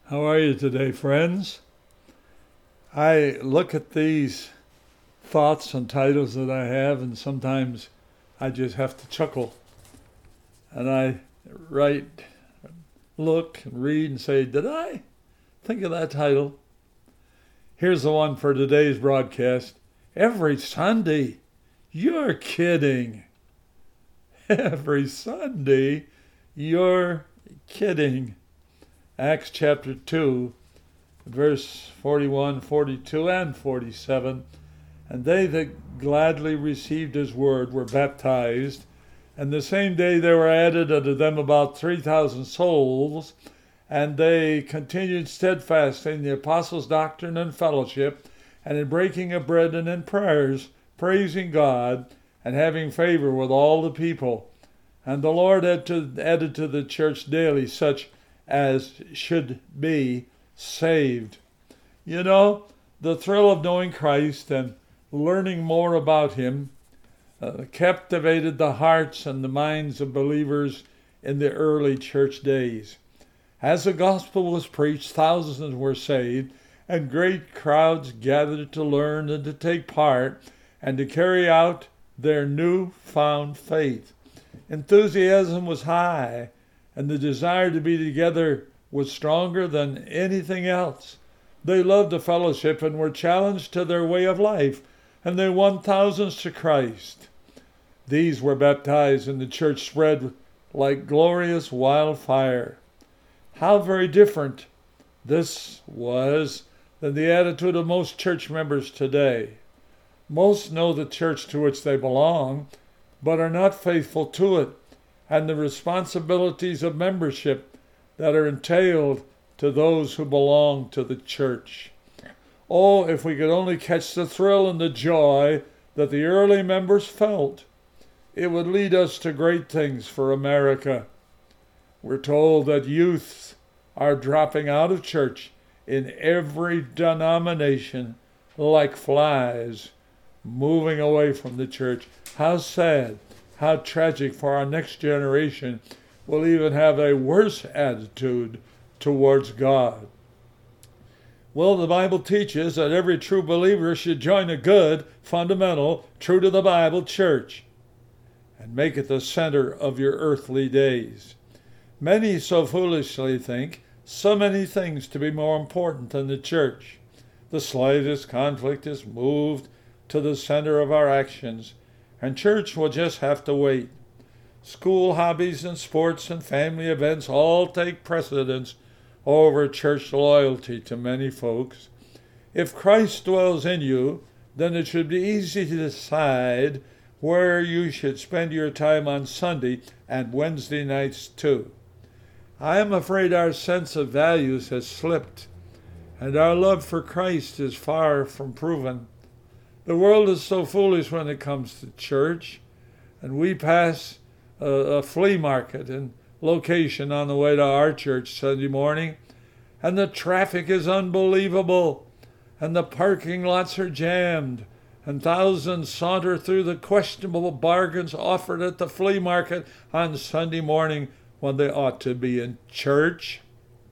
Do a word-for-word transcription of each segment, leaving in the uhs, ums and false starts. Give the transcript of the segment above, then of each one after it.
How are you today, friends? I look at these thoughts and titles that I have, and sometimes I just have to chuckle. And I write, look, and read, and say, did I think of that title? Here's the one for today's broadcast. Every Sunday. You're kidding. Every Sunday. You're kidding. Acts chapter two, verse forty-one, forty-two, and forty-seven. And they that gladly received his word were baptized. And the same day there were added unto them about three thousand souls. And they continued steadfast in the apostles' doctrine and fellowship, and in breaking of bread and in prayers, praising God, and having favor with all the people. And the Lord added to, added to the church daily such as should be saved. You know, the thrill of knowing Christ and learning more about him uh, captivated the hearts and the minds of believers in the early church days. As the gospel was preached, thousands were saved, and great crowds gathered to learn and to take part and to carry out their new-found faith. Enthusiasm was high, and the desire to be together was stronger than anything else. They loved the fellowship and were challenged to their way of life, and they won thousands to Christ. These were baptized, and the church spread like glorious wildfire. How very different this was than the attitude of most church members today. Most know the church to which they belong, but are not faithful to it, and the responsibilities of membership that are entailed to those who belong to the church. Oh, if we could only catch the thrill and the joy that the early members felt, it would lead us to great things for America. We're told that youths are dropping out of church in every denomination like flies, moving away from the church. How sad, how tragic for our next generation will even have a worse attitude towards God. Well, the Bible teaches that every true believer should join a good, fundamental, true to the Bible church and make it the center of your earthly days. Many so foolishly think so many things to be more important than the church. The slightest conflict is moved to the center of our actions, and church will just have to wait. School hobbies and sports and family events all take precedence over church loyalty to many folks. If Christ dwells in you, then it should be easy to decide where you should spend your time on Sunday and Wednesday nights too. I am afraid our sense of values has slipped, and our love for Christ is far from proven. The world is so foolish when it comes to church, and we pass a, a flea market in location on the way to our church Sunday morning, and the traffic is unbelievable, and the parking lots are jammed, and thousands saunter through the questionable bargains offered at the flea market on Sunday morning when they ought to be in church.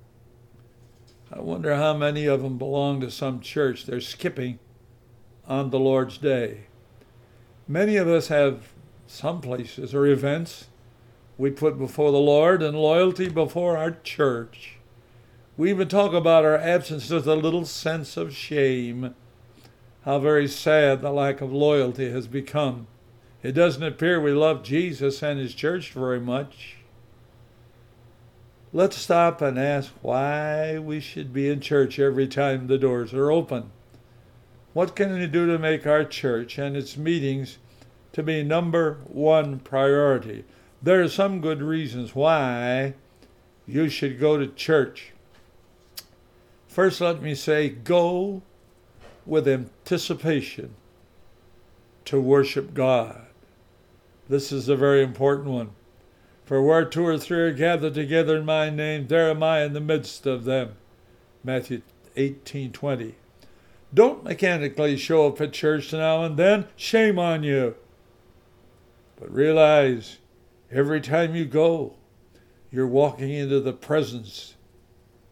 I wonder how many of them belong to some church they're skipping on the Lord's Day. Many of us have some places or events we put before the Lord and loyalty before our church. We even talk about our absence with a little sense of shame. How very sad the lack of loyalty has become. It doesn't appear we love Jesus and his church very much. Let's stop and ask why we should be in church every time the doors are open. What can we do to make our church and its meetings to be number one priority? There are some good reasons why you should go to church. First, let me say, go with anticipation to worship God. This is a very important one. For where two or three are gathered together in my name, there am I in the midst of them. Matthew eighteen twenty. Don't mechanically show up at church now and then. Shame on you. But realize every time you go, you're walking into the presence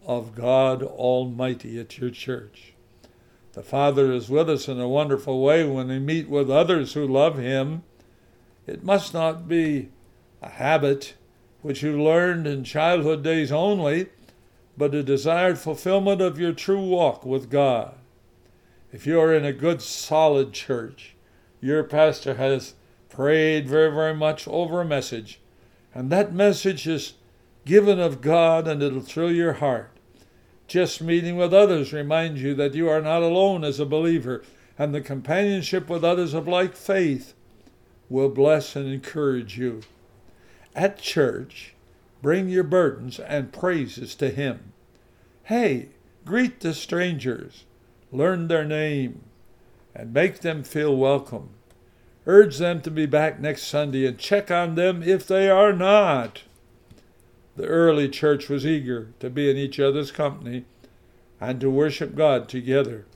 of God Almighty at your church. The Father is with us in a wonderful way when we meet with others who love Him. It must not be a habit which you learned in childhood days only, but a desired fulfillment of your true walk with God. If you are in a good, solid church, your pastor has prayed very, very much over a message, and that message is given of God, and it'll thrill your heart. Just meeting with others reminds you that you are not alone as a believer, and the companionship with others of like faith will bless and encourage you. At church, bring your burdens and praises to Him. Hey, greet the strangers, learn their name, and make them feel welcome. Urge them to be back next Sunday and check on them if they are not. The early church was eager to be in each other's company and to worship God together.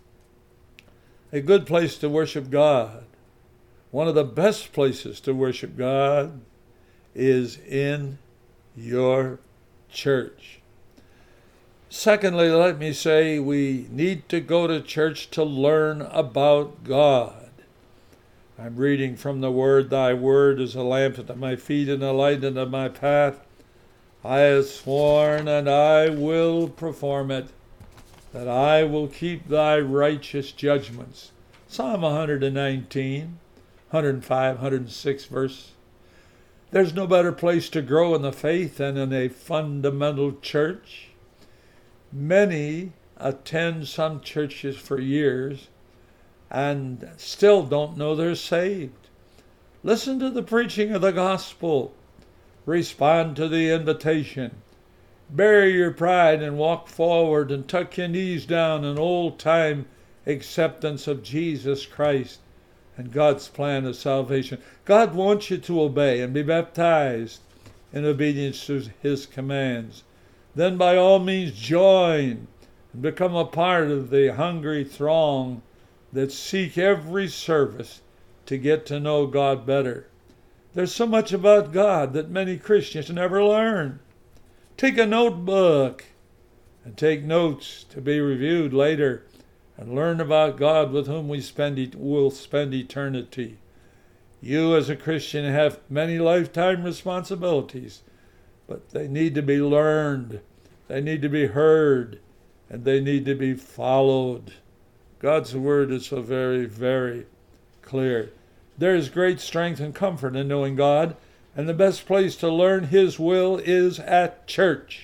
A good place to worship God, one of the best places to worship God, is in your church. Secondly, let me say we need to go to church to learn about God. I'm reading from the Word. Thy word is a lamp unto my feet and a light unto my path. I have sworn, and I will perform it, that I will keep thy righteous judgments. Psalm one nineteen, one oh five, one oh six verse. There's no better place to grow in the faith than in a fundamental church. Many attend some churches for years and still don't know they're saved. Listen to the preaching of the gospel. Respond to the invitation. Bury your pride and walk forward and tuck your knees down in old-time acceptance of Jesus Christ and God's plan of salvation. God wants you to obey and be baptized in obedience to His commands. Then by all means join and become a part of the hungry throng that seek every service to get to know God better. There's so much about God that many Christians never learn. Take a notebook and take notes to be reviewed later and learn about God with whom we spend will spend eternity. You as a Christian have many lifetime responsibilities, but they need to be learned, they need to be heard, and they need to be followed. God's word is so very, very clear. There is great strength and comfort in knowing God, and the best place to learn His will is at church.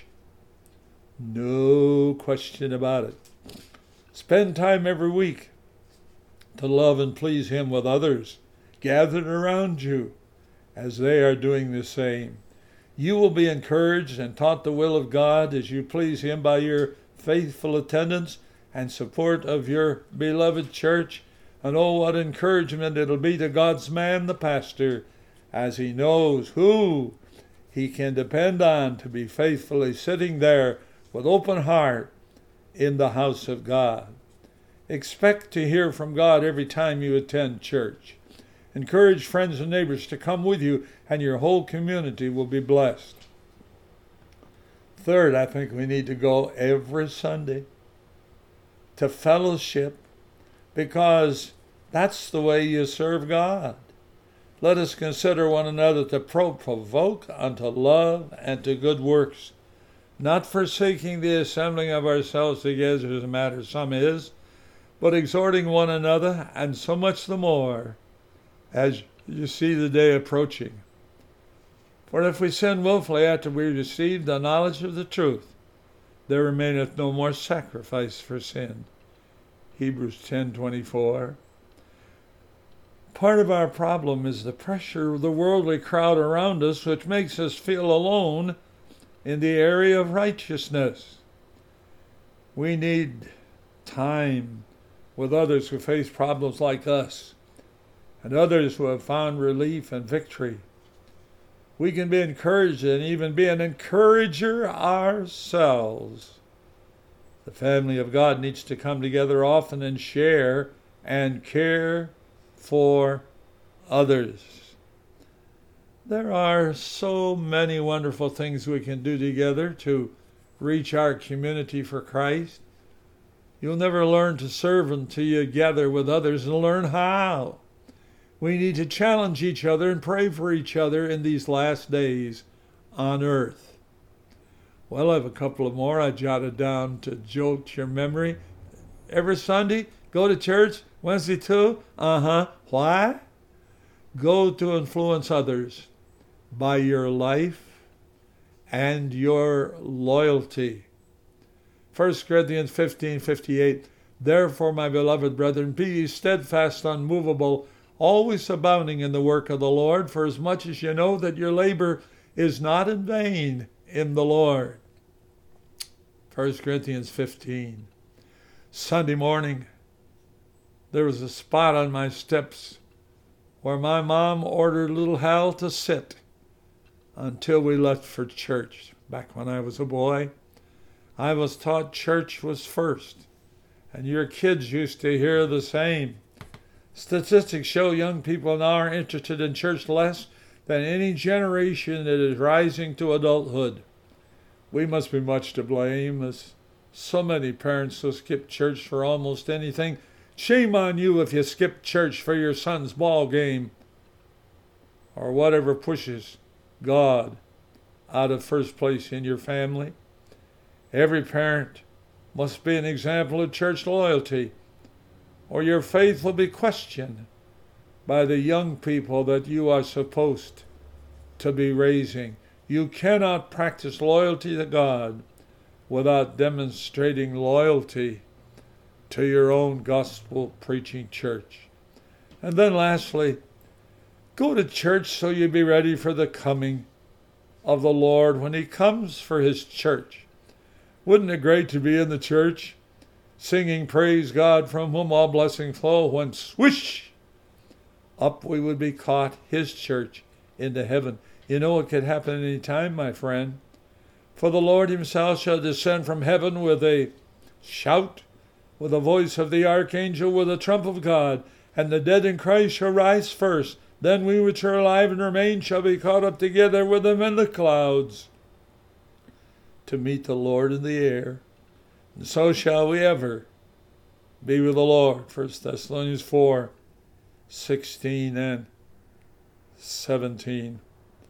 No question about it. Spend time every week to love and please Him with others gathered around you as they are doing the same. You will be encouraged and taught the will of God as you please Him by your faithful attendance and support of your beloved church. And oh, what encouragement it'll be to God's man, the pastor, as he knows who he can depend on to be faithfully sitting there with open heart in the house of God. Expect to hear from God every time you attend church. Encourage friends and neighbors to come with you, and your whole community will be blessed. Third, I think we need to go every Sunday to fellowship, because that's the way you serve God. Let us consider one another to provoke unto love and to good works, not forsaking the assembling of ourselves together as a matter some is, but exhorting one another, and so much the more as you see the day approaching. For if we sin willfully after we receive the knowledge of the truth, there remaineth no more sacrifice for sin. Hebrews ten twenty-four. Part of our problem is the pressure of the worldly crowd around us, which makes us feel alone in the area of righteousness. We need time with others who face problems like us, and others who have found relief and victory. We can be encouraged and even be an encourager ourselves. The family of God needs to come together often and share and care for others. There are so many wonderful things we can do together to reach our community for Christ. You'll never learn to serve until you gather with others and learn how. We need to challenge each other and pray for each other in these last days on earth. Well, I have a couple of more I jotted down to jolt your memory. Every Sunday, go to church. Wednesday too? Uh-huh. Why? Go to influence others by your life and your loyalty. First Corinthians fifteen fifty-eight. Therefore, my beloved brethren, be ye steadfast, unmovable, always abounding in the work of the Lord, for as much as you know that your labor is not in vain in the Lord. First Corinthians fifteen. Sunday morning, there was a spot on my steps where my mom ordered little Hal to sit until we left for church. Back when I was a boy, I was taught church was first, and your kids used to hear the same. Statistics show young people now are interested in church less than any generation that is rising to adulthood. We must be much to blame, as so many parents will skip church for almost anything. Shame on you if you skip church for your son's ball game or whatever pushes God out of first place in your family. Every parent must be an example of church loyalty, or your faith will be questioned by the young people that you are supposed to be raising. You cannot practice loyalty to God without demonstrating loyalty to your own gospel preaching church. And then lastly, go to church so you be ready for the coming of the Lord when he comes for his church. Wouldn't it great to be in the church singing praise God from whom all blessing flow, when swish, up we would be caught, his church, into heaven. You know it could happen any time, my friend. For the Lord himself shall descend from heaven with a shout, with the voice of the archangel, with the trump of God, and the dead in Christ shall rise first. Then we which are alive and remain shall be caught up together with them in the clouds to meet the Lord in the air. And so shall we ever be with the Lord. First Thessalonians four, sixteen and seventeen.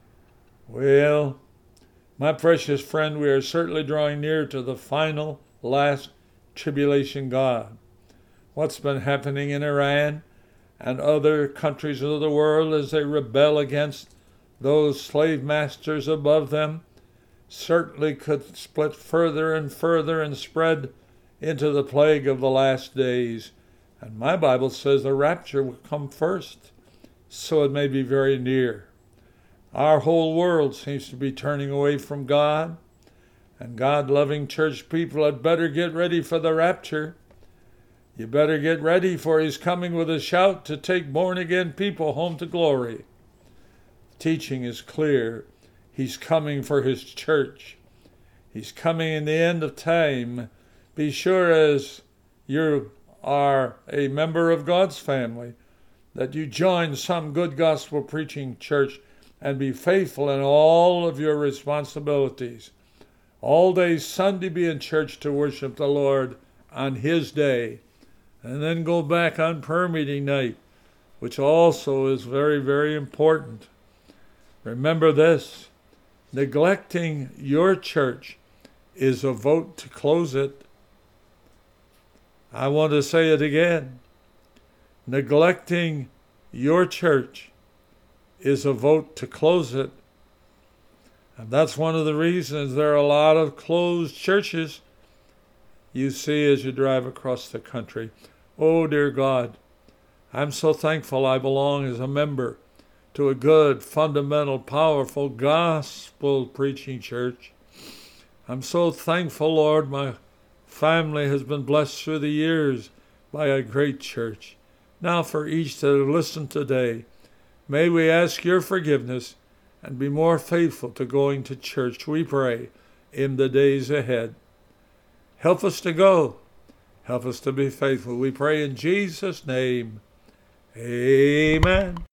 Well, my precious friend, we are certainly drawing near to the final, last tribulation God. What's been happening in Iran and other countries of the world as they rebel against those slave masters above them certainly could split further and further and spread into the plague of the last days. And my Bible says the rapture will come first, so it may be very near. Our whole world seems to be turning away from God, and God-loving church people had better get ready for the rapture. You better get ready, for he's coming with a shout to take born-again people home to glory. The teaching is clear. He's coming for his church. He's coming in the end of time. Be sure, as you are a member of God's family, that you join some good gospel preaching church and be faithful in all of your responsibilities. All day Sunday be in church to worship the Lord on his day, and then go back on prayer meeting night, which also is very, very important. Remember this: neglecting your church is a vote to close it. I want to say it again. Neglecting your church is a vote to close it. And that's one of the reasons there are a lot of closed churches you see as you drive across the country. Oh, dear God, I'm so thankful I belong as a member to a good, fundamental, powerful, gospel-preaching church. I'm so thankful, Lord, my family has been blessed through the years by a great church. Now for each that have listened today, may we ask your forgiveness and be more faithful to going to church, we pray, in the days ahead. Help us to go. Help us to be faithful. We pray in Jesus' name. Amen.